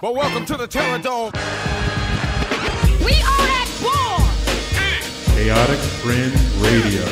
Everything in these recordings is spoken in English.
Well, welcome to the Terror Dome. We are at war. Chaotic Fringe Radio.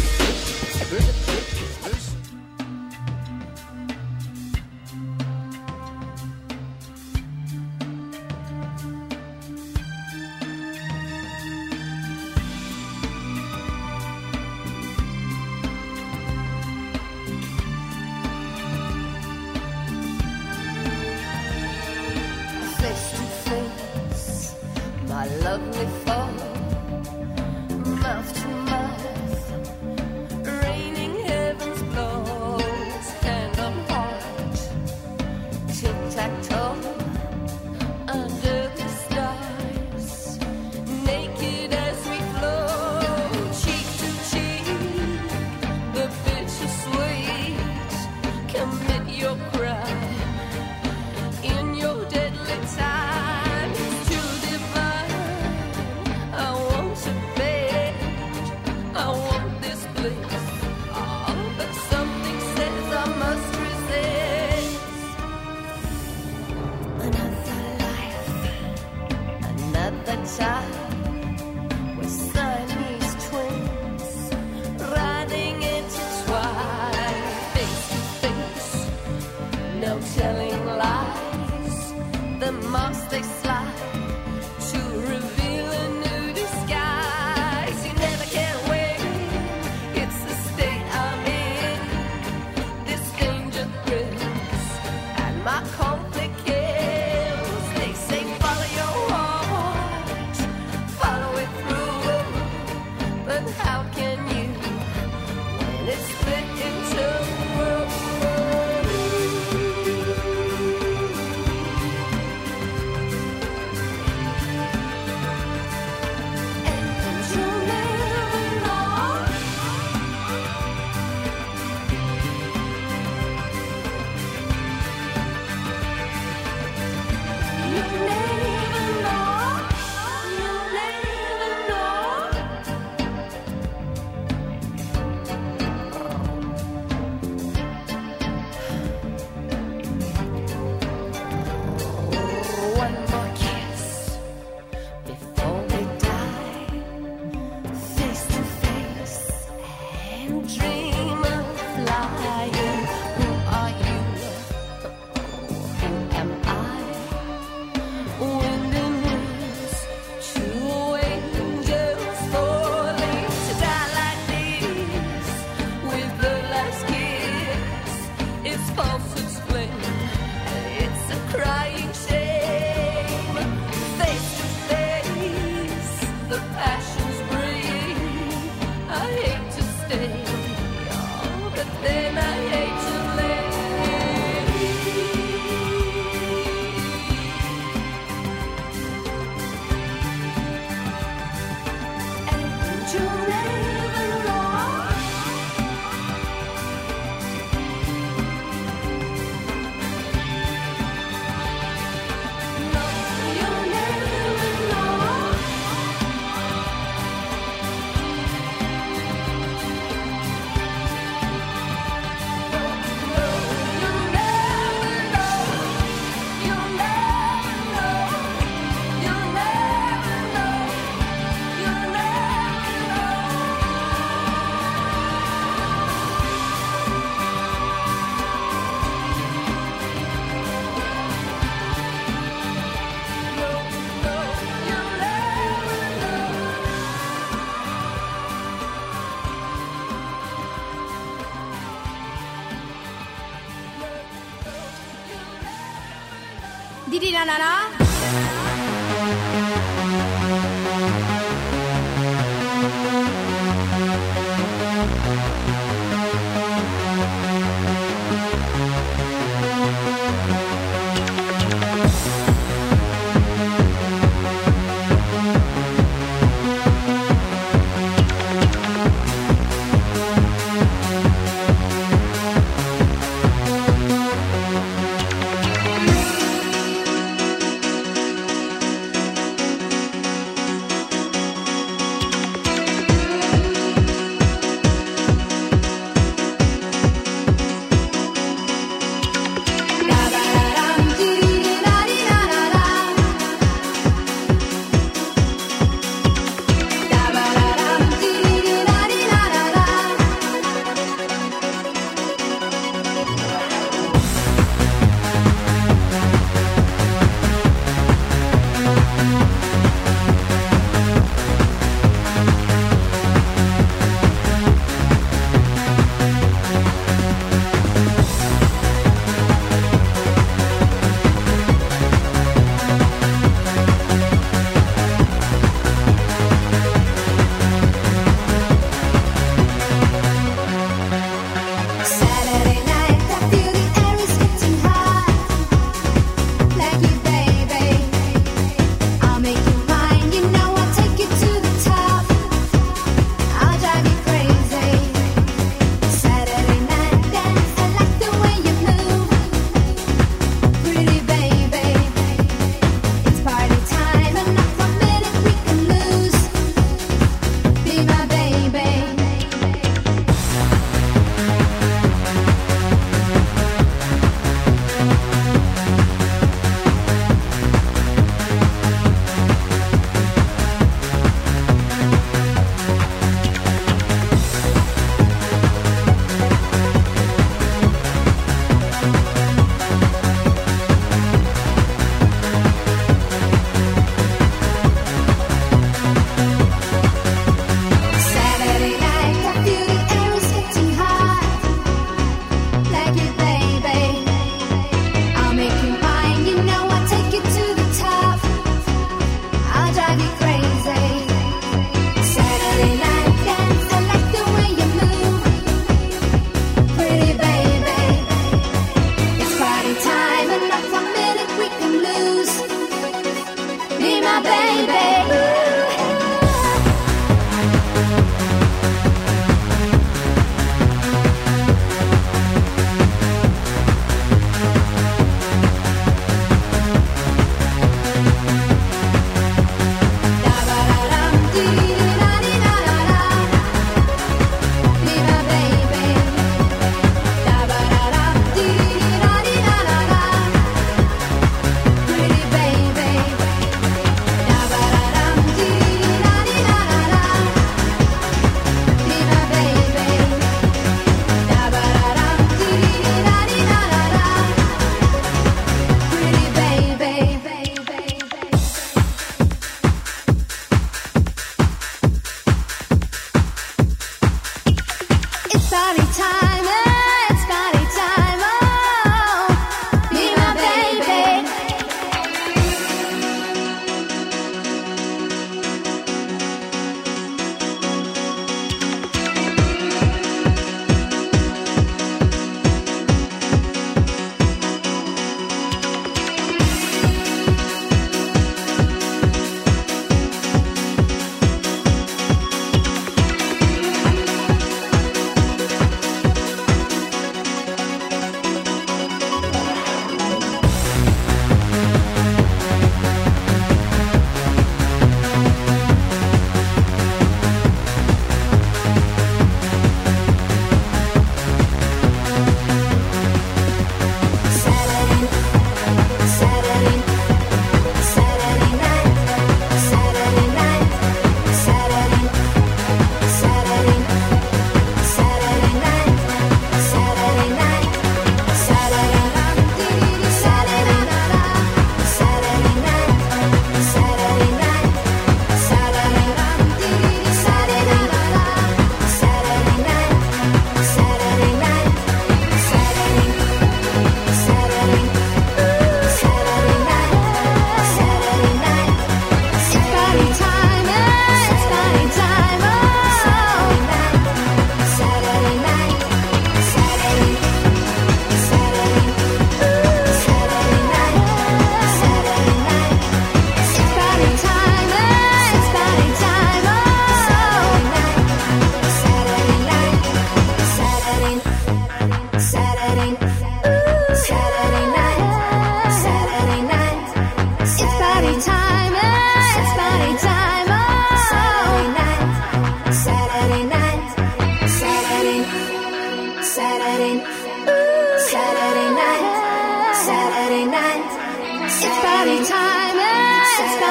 Didi na na na.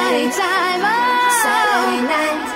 party time, oh. Saturday night.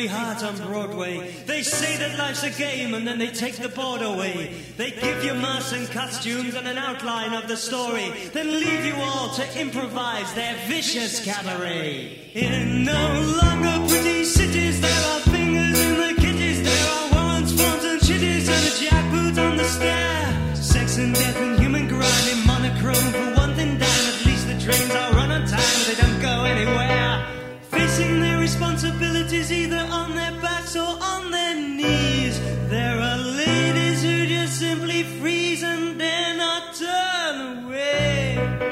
heart on Broadway. They say that life's a game and then they take the board away. They give you masks and costumes and an outline of the story, then leave you all to improvise their vicious cabaret. In no longer pretty cities, there are fingers in the kitties, there are warrants, forms and chitties, and a jackboot on the stair. Sex and death and human grind in monochrome. For one thing down, at least the trains are run on time, they don't go anywhere. Facing their responsibilities either on their backs or on their knees. There are ladies who just simply freeze and dare not turn away.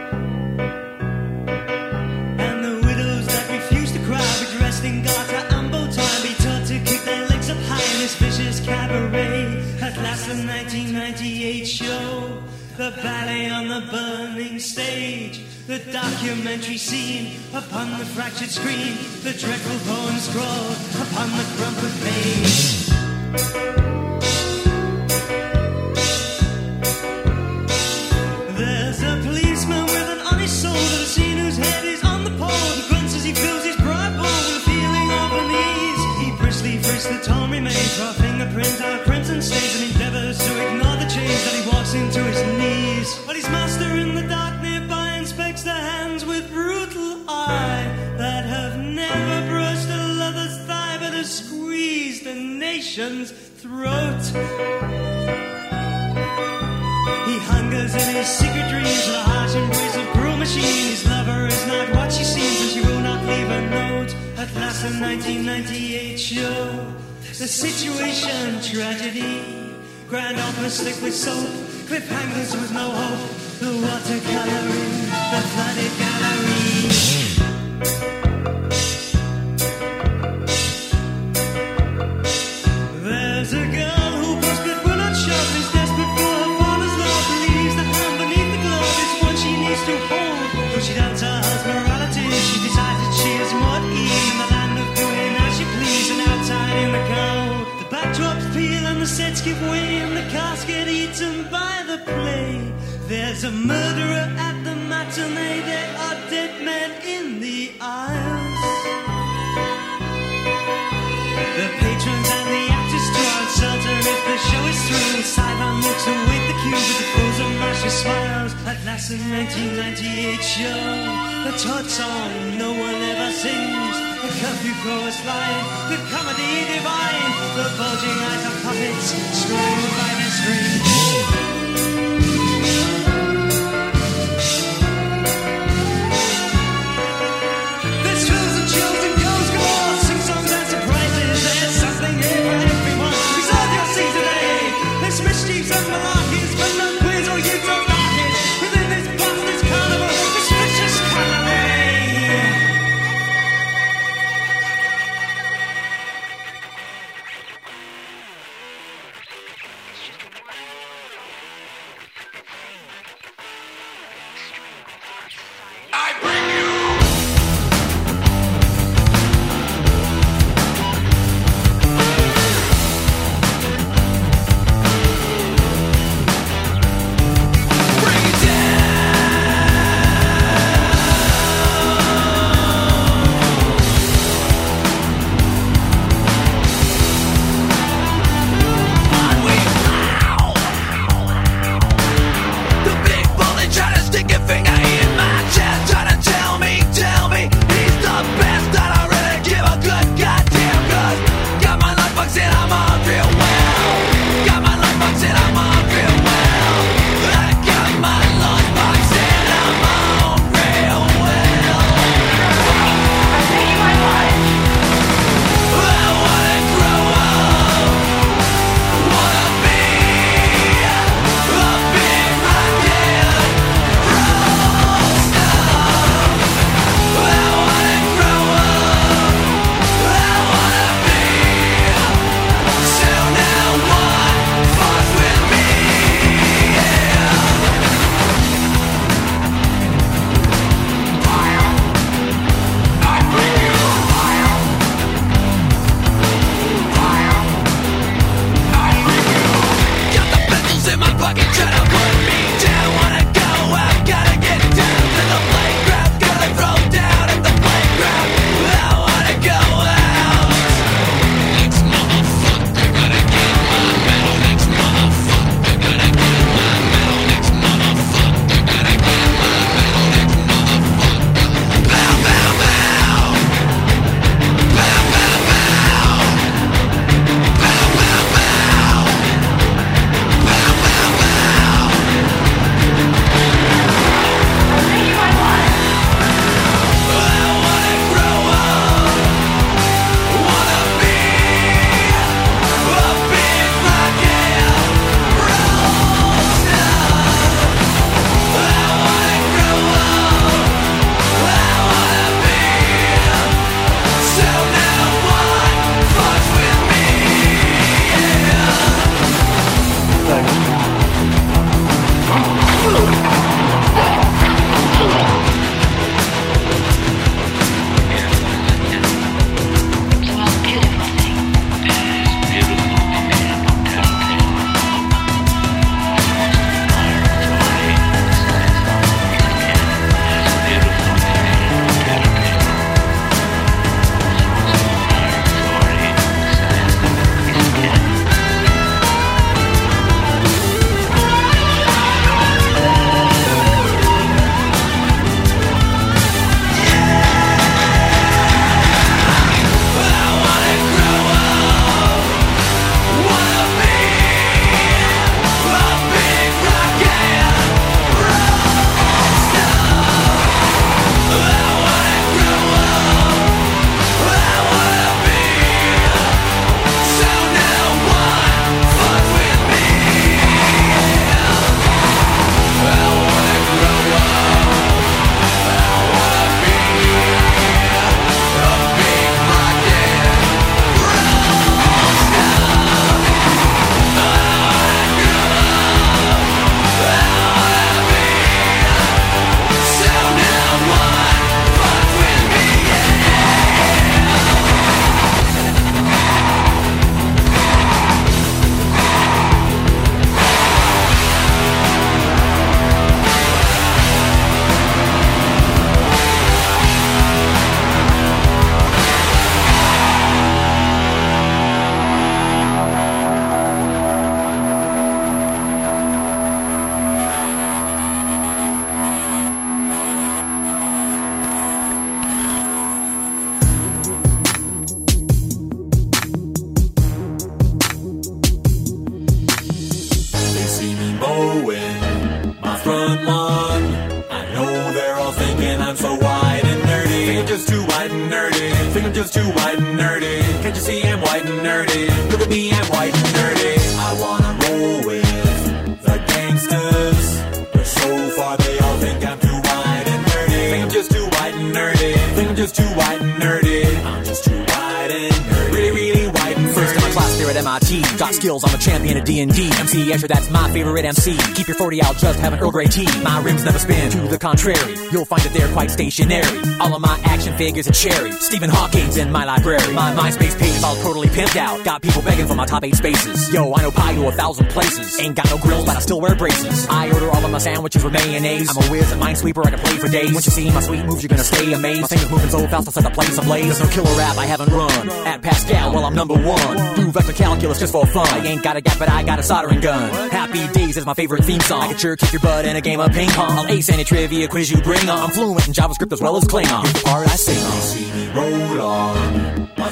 And the widows that refuse to cry be dressed in garter and bow tie, be taught to keep their legs up high in this vicious cabaret. At last the 1998 show, the ballet on the burning stage, the documentary scene upon the fractured screen, the dreadful poem scrawled upon the crumpled page. There's a policeman with an honest soul that I've seen whose head is on the pole. He grunts as he fills his pride bowl with a feeling of unease. He briskly frisks the torn remains, raw fingerprints, our crimson stains, and endeavors to ignore the change that he walks into his knees. While his master in the dark nearby inspects the hands with brutal eye that have never brushed a lover's thigh but have squeezed a nation's throat. He hungers in his secret dreams for the harsh embrace of cruel machine. His lover is not what she seems and she will not leave a note. At last the 1998 show, the situation tragedy, grand opera slick with soap, cliffhangers with no hope, the watercoloring, the flooded gallery. There's a girl who posts but will not shove, is desperate for her father's love, believes the hand beneath the glove is what she needs to hold. Though she doubts her husband's morality, she decides that she is more at ease in the land of doing as she please and outside in the cold. The backdrops peel and the sets give way and the cast get eaten by the play. There's a murderer at the matinee, there are dead men in the aisles. The patrons and the actors draw uncertain if the show is through. Sideline looks await the cue with the frozen masher smiles. At last the 1998 show, the Todd song no one ever sings, the curfew chorus line, the comedy divine, the bulging eyes of puppets screwed by their strings. too white and nerdy. Can't you see I'm white and nerdy? Look at me, I'm white and nerdy. I wanna roll with the gangsters, but so far they all think I'm too white and nerdy. Think I'm just too white and nerdy. Think I'm just too white and nerdy. I'm just too white and nerdy. Really, really white and nerdy. First in my class here at MIT. Got skills, I'm a champion of D&D. MC Escher, that's my favorite MC. Keep your 40 out, just have an Earl Grey tea. My rims never spin, to the contrary. You'll find that they're quite stationary. All of my action figures are cherry. Stephen Hawking's in my library. My MySpace page is all totally pimped out. Got people begging for my top 8 spaces. Yo, I know pie to 1,000 places. Ain't got no grills, but I still wear braces. I order all of my sandwiches with mayonnaise. I'm a whiz at Minesweeper, I can play for days. Once you see my sweet moves, you're gonna stay amazed. My fingers moving so fast, I'll set the place ablaze. There's no killer rap I haven't run. At Pascal, well, I'm number 1. Do vector calculus just for fun. I ain't got a gap, but I got a soldering gun. Happy Days is my favorite theme song. I can sure kick your butt in a game of ping pong. I'll ace any trivia quiz you bring on. I'm fluent in JavaScript as well as Klingon. Here's the part I sing on. They see me roll on my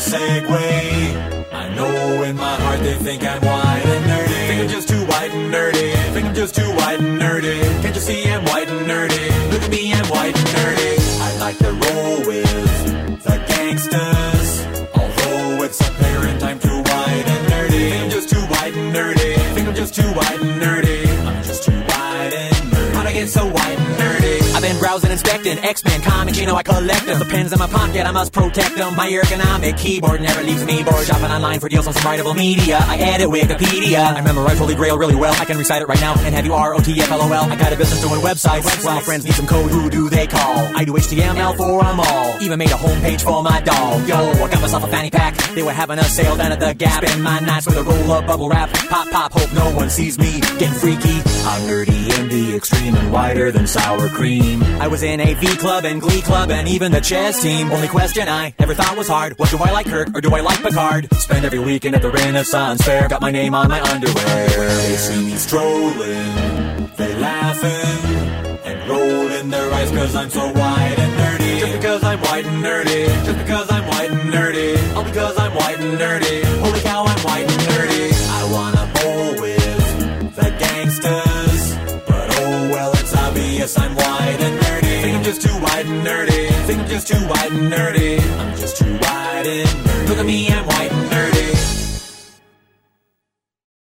Segway. I know in my heart they think I'm white and nerdy. Think I'm just too white and nerdy. Think I'm just too white and nerdy. Can't you see I'm white and nerdy? Look at me, I'm white and nerdy. I like to roll with the gangsters, although it's apparent I'm too white and nerdy. Think I'm just too white and nerdy. Think I'm just too white and nerdy. I'm just too white and nerdy. How'd I get so white and nerdy? I've been browsing, inspecting X-Men comics, you know I collect them. The pens in my pocket, I must protect them. My ergonomic keyboard never leaves me bored. Shopping online for deals on some writable media. I edit Wikipedia. I memorize Holy Grail really well. I can recite it right now and have you ROTFLOL. I got a business doing websites. While friends need some code, who do they call? I do HTML for them all. Even made a homepage for my dog. Yo, I got myself a fanny pack. They were having a sale down at the Gap. Spend my nights with a roll-up bubble wrap. Pop, pop, hope no one sees me getting freaky. I'm nerdy in the extreme and whiter than sour cream. I was in a V Club and Glee Club and even the chess team. Only question I ever thought was hard: what do I like, Kirk, or do I like Picard? Spend every weekend at the Renaissance Fair. Got my name on my underwear. They see me strolling, they laughing and rolling their eyes cause I'm so white and nerdy. Just because I'm white and nerdy. Just because I'm white and nerdy. All because I'm white and nerdy. Holy cow, I'm white and nerdy. I wanna bowl with the gangsters, but oh well, it's obvious I'm white and nerdy. Think I'm just too white and nerdy. Think I'm just too white and nerdy. I'm just too white and nerdy. Look at me, I'm white and nerdy.